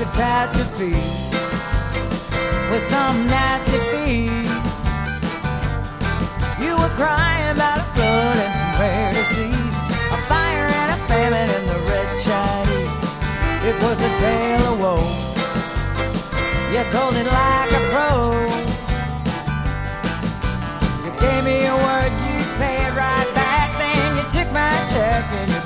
catastrophe with some nasty fee. You were crying about a flood and some rare disease, a fire and a famine in the red Chinese. It was a tale of woe. You told it like a pro. You gave me your word, you'd pay it right back. Then you took my check and you